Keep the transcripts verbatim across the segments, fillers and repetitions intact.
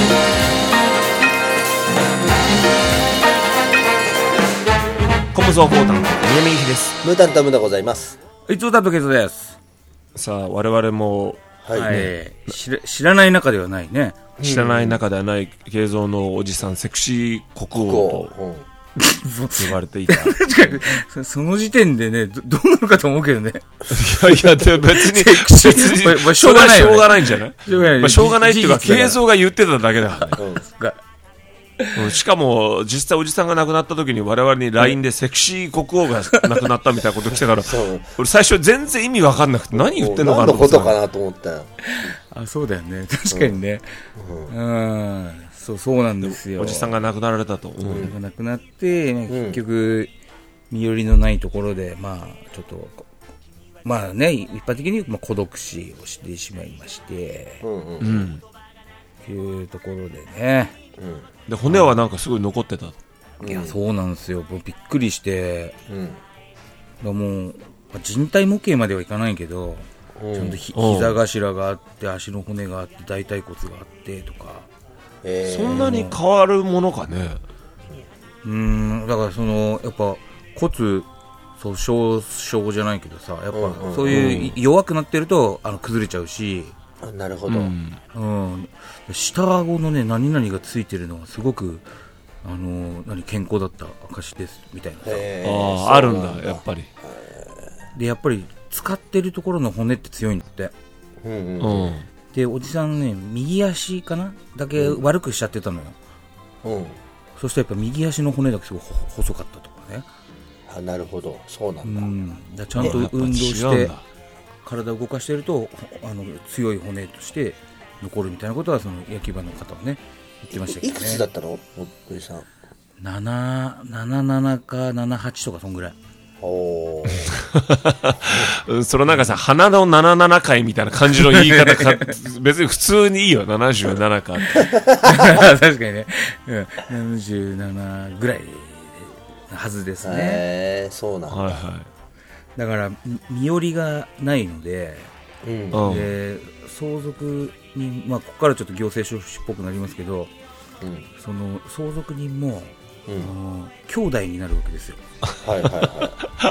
コムゾーコータン宮根です。 ムータンタムでございます。 いつもだとケツです。 さあ我々も、 はいはいね、知, ら知らない中ではないね。 知らない中ではない慶三のおじさんセクシー国王と呼ばれていた。 その時点でね ど, どうなるかと思うけどね。 いやいやで別に別に、まあ、しょうがないよね。しょうがないんじゃない。しょうがない、まあ、しょうがないっていうか慶三が言ってただけだからね。うん、しかも実際おじさんが亡くなった時に我々に ライン でセクシー国王が亡くなったみたいなこと来たから俺最初全然意味分かんなくて何言ってんのかな何のことかなと思ったよ。 あ、そうだよね、確かにね、うん、うん、そうそうなんですよ。 おじさんが亡くなられたと、うん、 亡くなって、まあ、結局、うん、身寄りのないところでまあちょっとまあね一般的にまあ孤独死をしてしまいまして、うんうんうん、というところでね、 うん、で骨はなんかすごい残ってた。 いやそうなんですよ。もうびっくりして、うん、だもう人体模型まではいかないけど、うん、ちゃんとひ膝頭があって足の骨があって大腿骨があってとか、 えー、そんなに変わるものかね。 うーんだからそのやっぱ骨粗鬆症じゃないけどさ、やっぱそういう弱くなってるとあの崩れちゃうし。 なるほど、 うんうん、下顎のね何々がついてるのはすごくあの何健康だった証ですみたいなさ。 あああるんだやっぱり。 でやっぱり使ってるところの骨って強いんだって、うんうんうん、でおじさんね右足かなだけ悪くしちゃってたのよ、うん、そしてやっぱ右足の骨だけすごい細かったとかね。 あ、なるほどそうなんだ、うん、 だちゃんと運動して体を動かしているとあの強い骨として残るみたいなことはその焼き場の方はね言ってましたけどね。 いくつだったのおじさん。 ななじゅうななかななじゅうはちとかそんぐらい。おそのなんかさ花のななじゅうななかいみたいな感じの言い方か別に普通にいいよななじゅうななか確かにね、うん、ななじゅうななぐらいはずですね。 へーそうなんだ、はいはい。 だから身寄りがないので、うん、で相続人、まあ、ここからちょっと行政書士っぽくなりますけど、うん、その相続人も、うん、兄弟になるわけですよ。はいはいはい。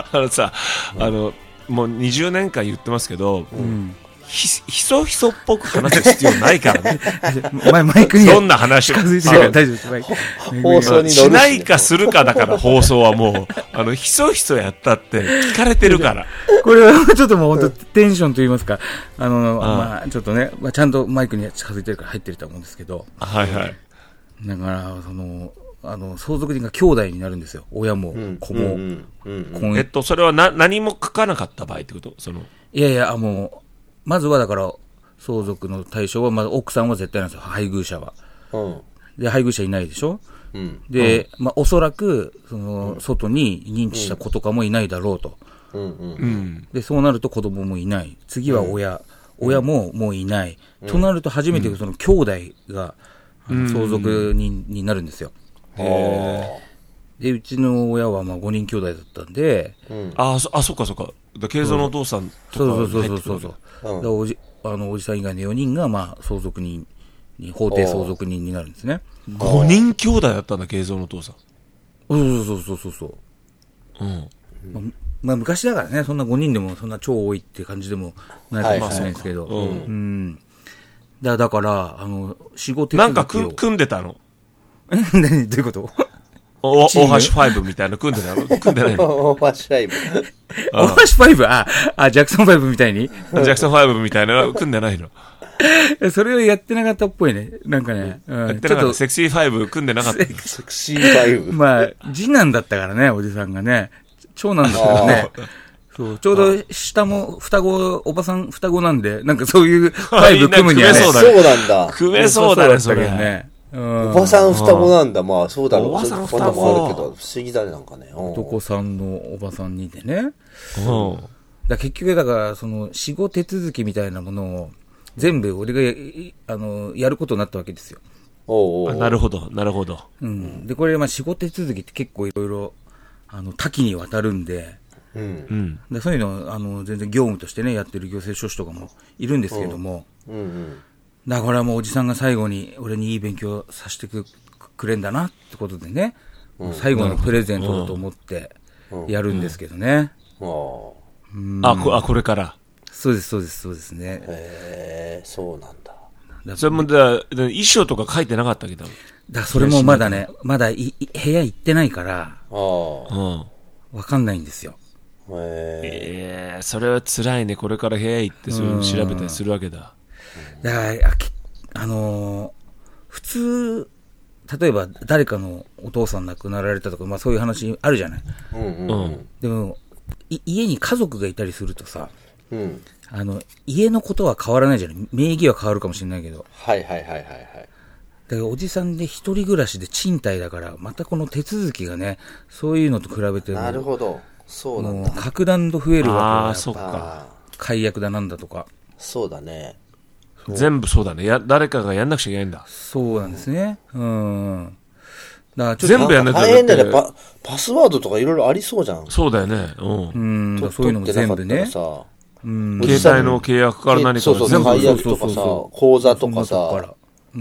あのさ、うん、あのもうにじゅうねんかん言ってますけど、うん、ひ, ひそひそっぽく話す必要ないからね。 マイクにどんな話を近づいてるから大丈夫です。 放送に乗るしないかするかだから放送はもうあのひそひそやったって聞かれてるから。 これはちょっともう本当テンションと言いますか、あのあまあちょっとね、まあ、ちゃんとマイクに近づいてるから入ってると思うんですけど。 はいはい。 だからそのあの相続人が兄弟になるんですよ。親も子も。うんうんうん、えっとそれはな何も書かなかった場合ってこと？そのいやいやもう。まずはだから相続の対象はまず奥さんは絶対なんですよ。配偶者は、うん、で配偶者いないでしょ、うん、で、うんまあ、おそらくその外に認知した子とかもいないだろうと、うんうん、でそうなると子供もいない、次は親、うん、親ももういない、うん、となると初めてその兄弟が、うん、相続人になるんですよ、うん、でうちの親はまあごにん兄弟だったんで、 うん、ああそあそっかそっか慶三のお父さんとかそうそうそうそうそううん、だおじあのおじさん以外のよにんが、まあ、相続人に法定相続人になるんですね。 ごにん兄弟だったんだ慶三のお父さん。 そうそうそうそうそう、うんまあまあ、昔だからねそんなごにんでもそんな超多いって感じでもないかもしれないですけど、はいまあうんうん、だ, だからあの仕事なんか組んでたの何どういうことお大橋ファイブみたいな組んでないの組んでないの大橋ファイブ大橋ファイブああジャクソンファイブみたいにジャクソンファイブみたいな組んでないのそれをやってなかったっぽいねなんかね、うん、 やってなかったセクシーファイブ組んでなかったセクシーファイブまあ次男だったからねおじさんがね長男だったからねそうちょうど下も双子おばさん双子なんでなんかそういうファイブ組むにはねそうなんだ組めそうだねそれねうん、おばさん双子なんだ。まあそうだろう。おばさん双子もあるけど不思議だねなんかね。 男さんのおばさんにでね。うん。だ結局だからその死後手続きみたいなものを全部俺があのやることになったわけですよ。 おうおうなるほどなるほど。 うん。でこれまあ死後手続きって結構いろいろあの多岐にわたるんで。うん。でそういうのあの全然業務としてねやってる行政書士とかもいるんですけども。うんうんうんだからもうおじさんが最後に俺にいい勉強させてくくれんだなってことでね、うん、最後のプレゼントだと思ってやるんですけどね。 うんうんうん、あ, こあこれからそうですそうですそうですね。 へえ、そうなんだ。 だそれもだ衣装とか書いてなかったけど。 だそれもまだね、まだいい部屋行ってないから、あ、うん、わかんないんですよ。 へえー、それは辛いね。これから部屋行ってそういうの調べたりするわけだ。 だからあ、あのー、普通例えば誰かのお父さん亡くなられたとか、まあそういう話あるじゃない。うんうんうん、でも家に家族がいたりするとさ、うん、あの家のことは変わらないじゃない。名義は変わるかもしれないけど。 はいはいはいはいはい。 だからおじさんで一人暮らしで賃貸だから、またこの手続きがね、そういうのと比べてなるほど。そうなんだ。 格段と増えるわけだ。 ああ、そっか。 解約だなんだとか。 そうだね。 全部そうだね。や、誰かがやんなくちゃいけないんだ。 そうなんですね。うん。 だからちょっと全部やんなきゃいけない。 大変だよね。パ、パスワードとかいろいろありそうじゃん。 そうだよね。うん。 うん。そういうのも全部ね。 うん。携帯の契約から何かそうそう、全部解約とかさ、口座とかさ。 うん。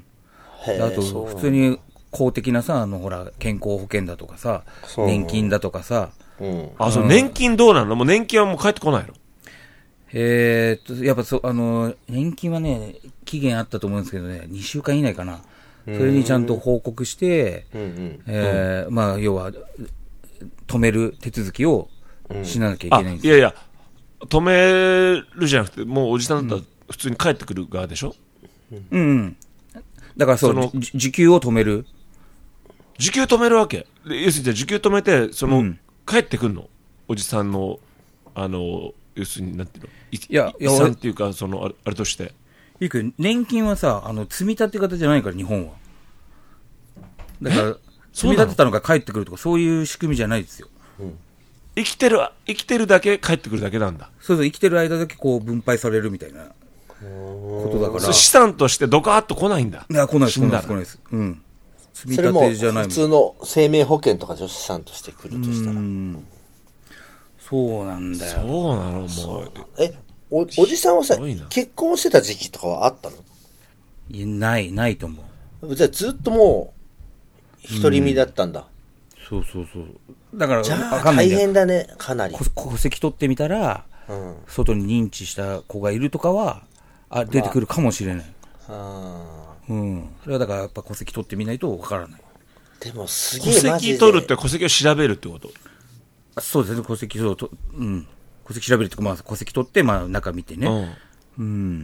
あと、普通に公的なさ、あの、ほら、健康保険だとかさ、年金だとかさ。 うん。あ、そう、年金どうなの？もう年金はもう返ってこないの？ えーっと、やっぱそう、あの、年金はね、期限あったと思うんですけどね、にしゅうかん以内かな。それにちゃんと報告して、うんうん、えー、まあ、要は、止める手続きをしなきゃいけないんですよ。 いやいや、止めるじゃなくて、もうおじさんだったら普通に帰ってくる側でしょ？ うん、うん。だからそう、その受給を止める。 受給止めるわけ。要するにじゃあ受給止めて、その、うん、帰ってくるの？おじさんの、あの、要するになんていうの？いや、遺産っていうか、その、あれ、あれとして。 いいけど、年金はさ、あの、積み立て方じゃないから、日本は。だから、積み立てたのが帰ってくるとか、そういう仕組みじゃないですよ。うん、 生きてる、生きてるだけ帰ってくるだけなんだ。 そうそう、生きてる間だけこう、分配されるみたいなことだから。 資産としてドカーッと来ないんだ。 いや、来ないです、来ないです、来ないです。うん。 積み立てじゃないもん。それも、普通の生命保険とか資産として来るとしたら。うん。 そうなんだよ。 そうなの、もう。 え、お、おじさんはさ、結婚してた時期とかはあったの？ いや、ない、ないと思う。じゃあずっともう、独り身だったんだ。 うん、そうそうそう。だから、 じゃあ大変だね、かなり。 戸籍取ってみたら、うん、外に認知した子がいるとかは、あ、出てくるかもしれない。まあ、うん。それはだからやっぱ戸籍取ってみないとわからない。 でもすげえ戸籍取るって戸籍を調べるってこと？ そうですね、戸籍をと、うん。戸籍調べるとか、まあ、戸籍取って、まあ、中見てね。うん。うん、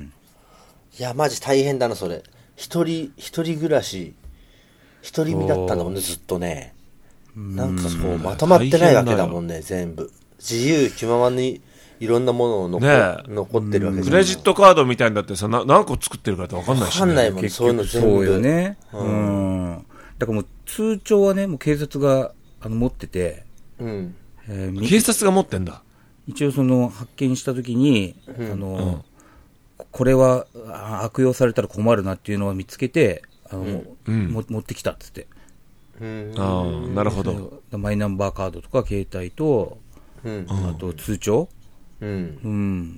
いや、マジ大変だな、それ。一人、一人暮らし、一人身だったんだもんね、ずっとね。なんかこう、まとまってないわけだもんね、全部。自由気ままに、いろんなものを残、ね、残ってるわけじゃん。 クレジットカードみたいになってさ、な何個作ってるかって分かんないし、ね。 分かんないもんね、そういうの全部。 そうよね。うん。だからもう、通帳はね、もう警察が、あの、持ってて、 うん。えー、警察が持ってんだ。 一応その発見したときに、うん、あの、うん、これは悪用されたら困るなっていうのを見つけて、あの、うん、も持ってきたっつって。 うん、ああ、なるほど。 マイナンバーカードとか携帯と、うん、あと通帳、うん、うん、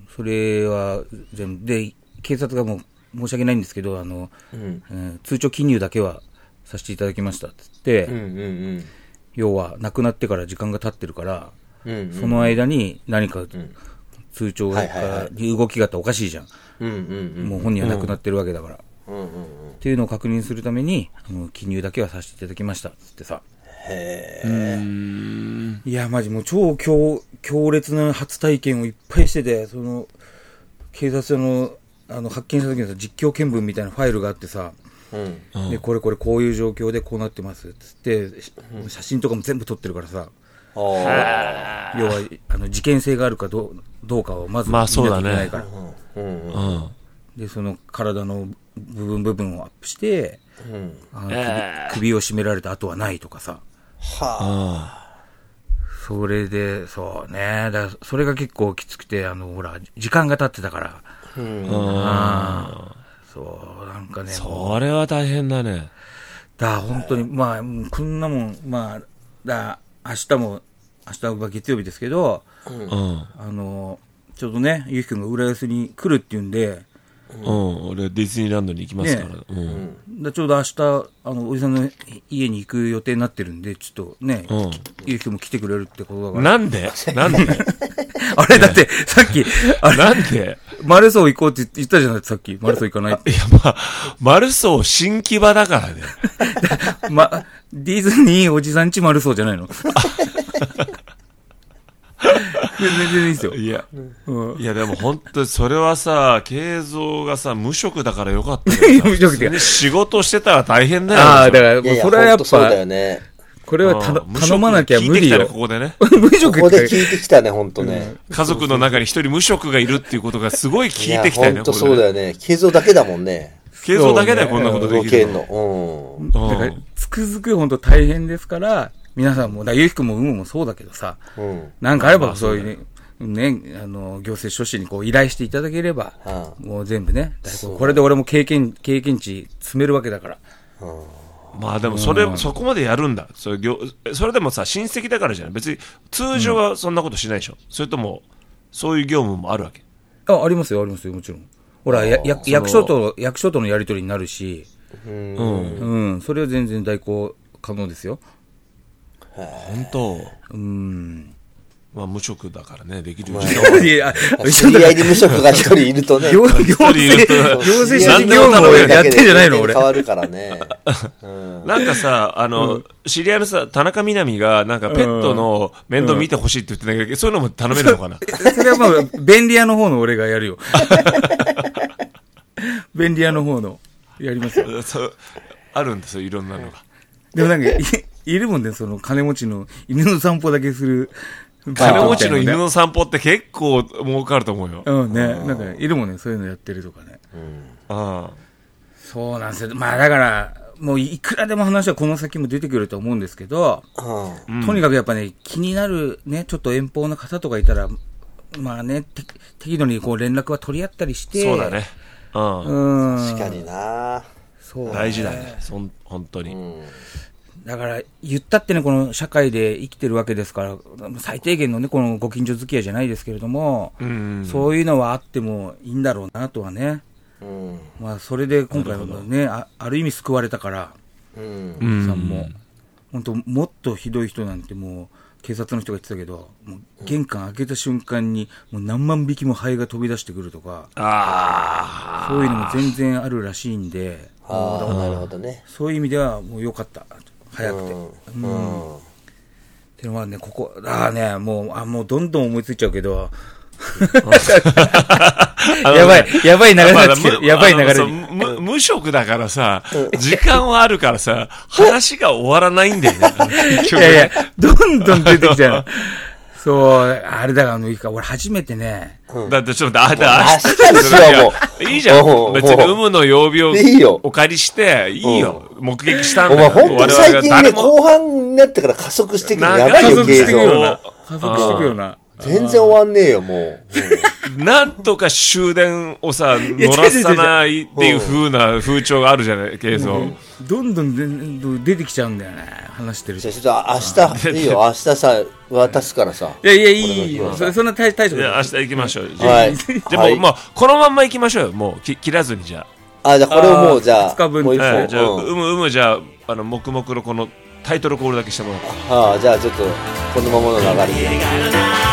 それは全部で警察がもう申し訳ないんですけど、あの、うんえー、通帳記入だけはさせていただきましたっつって、うんうんうん、要は亡くなってから時間が経ってるから。うんうんうん、その間に何か通帳から動きがあったらおかしいじゃん、うんうんうん、もう本人は亡くなってるわけだから、うんうんうん、っていうのを確認するためにあの記入だけはさせていただきましたってさ。へー、いやマジもう超 強, 強烈な初体験をいっぱいしてて、その警察署 の, あの発見した時の実況見分みたいなファイルがあってさ、うん、でこれこれこういう状況でこうなってますっつって、うん、写真とかも全部撮ってるからさ、要はあの事件性があるかど う, どうかをまず見なきゃいけないから、まあそうだね、うんうんうん、でその体の部分部分をアップして、うん、あの 首, 首を絞められた跡はないとかさ、はあ、それでそうね、だそれが結構きつくて、あのほら時間が経ってたから、うん、あそうなんかね、 それは大変だね。 だ本当にまあこんなもん、まあだ明日も明日は月曜日ですけど、うん、あのちょうどねゆうきくんが浦安に来るっていうんで、ううん、俺ディズニーランドに行きますから。ね、うん。 だちょうど明日、あの、おじさんの家に行く予定になってるんで、ちょっとね、うん、ゆうきくんも来てくれるってことだから。 なんでなんであれだって、さっき、あれなんでマルソー行こうって言ったじゃないさっき。マルソー行かないって。 いや、まあ、マルソー新木場だからね。 ま、ディズニーおじさんちマルソーじゃないの全然いいですよ。 いや、うん、いやでも本当にそれはさ、慶三がさ、無職だからよかったよ。無職で。仕事してたら大変だよ。 ああ、だから、それはやっぱ、 そうだよね。 これはた頼まなきゃ無理よ。 ここでね。 無職ここで聞いてきたね、本当ね。 家族の中に一人無職がいるっていうことがすごい聞いてきたよね。 本当そうだよね。慶三だけだもんね。 慶三だけだよ、こんなことできるの。 うん。だから、つくづく本当大変ですから、皆さんも、だゆうきくんもうむもそうだけどさ、うん、なんかあればそういうね、ね、あの、行政書士にこう依頼していただければ、はあ、もう全部ね、これで俺も経験、経験値積めるわけだから。はあ、まあでもそれ、うん、そこまでやるんだ。それ、それでもさ、親戚だからじゃない。別に通常はそんなことしないでしょ。うん、それとも、そういう業務もあるわけ。 あ、ありますよ、ありますよ、もちろん。ほら、や役所と、役所とのやり取りになるし、うん、うん、それは全然代行可能ですよ。 本当。 うん。 まあ無職だからね、できるよ。 いや、知り合いに無職が一人いるとね。 行政、行政書士業務をやってんじゃないの俺。 変わるからね。 なんかさ、あの、知り合いのさ、田中みな実が、なんかペットの面倒見てほしいって言ってたけど、そういうのも頼めるのかな。 それはまあ、便利屋の方の俺がやるよ。便利屋の方の、やりますよ。 そう、あるんですよ、いろんなのが。 でもなんか、いるもんね、その金持ちの犬の散歩だけする。 金持ちの犬の散歩って結構儲かると思うよ。 うんね。なんか、いるもんね、そういうのやってるとかね。うん、ああ。そうなんですよ。まあだから、もういくらでも話はこの先も出てくると思うんですけど、うん、とにかくやっぱね、気になるね、ちょっと遠方の方とかいたら、まあね、適度にこう連絡は取り合ったりして。 そうだね。 うん。うん確かになそう、ね。大事だね。そん、本当に。うんだから、言ったってね、この社会で生きてるわけですから、最低限のね、このご近所付き合いじゃないですけれども、うんうん、そういうのはあってもいいんだろうなとはね。うん、まあ、それで今回はね、あ, ある意味救われたから、うん、さんも、本当もっとひどい人なんてもう、警察の人が言ってたけど、もう玄関開けた瞬間に、もう何万匹もハエが飛び出してくるとか、あそういうのも全然あるらしいんで、 あなるほどね。 そういう意味ではもう良かった。早くて。うん。うん、っていうのはね、ここ、ああね、もう、あ、もうどんどん思いついちゃうけど、やばい、やばい流れになってきてる。やばい流れに。 無、無職だからさ、時間はあるからさ、話が終わらないんだよね。 いやいや、どんどん出てきちゃう。そう、あれだから、俺初めてね。 だってちょっと、あ、だ、明日ですよ、もう。いいじゃん。別に有無の曜日をお借りして、いいよ。目撃したんだよ。 お前本当に最近ね、後半になってから加速してくるのやばいよ、 加速してくるよな。加速してくるよな。 全然終わんねえよ、もう。なんとか終電をさ、乗らさないっていう風な風潮があるじゃない、ケイソン。 どんどん出てきちゃうんだよね、話してると。じゃあちょっと明日、いいよ、明日さ、渡すからさ。 いやいや、いいよ。そんな大丈夫。 いや、明日行きましょう。はい。でも、もう、このまんま行きましょうよ、もう、切らずにじゃあ。あ、じゃあこれをもう、じゃあ、 ふつかぶん。 もう一本。じゃあ、うむうむ、じゃあ、あの、黙々のこのタイトルコールだけしてもらって。 ああ、じゃあちょっと、このままの流れで。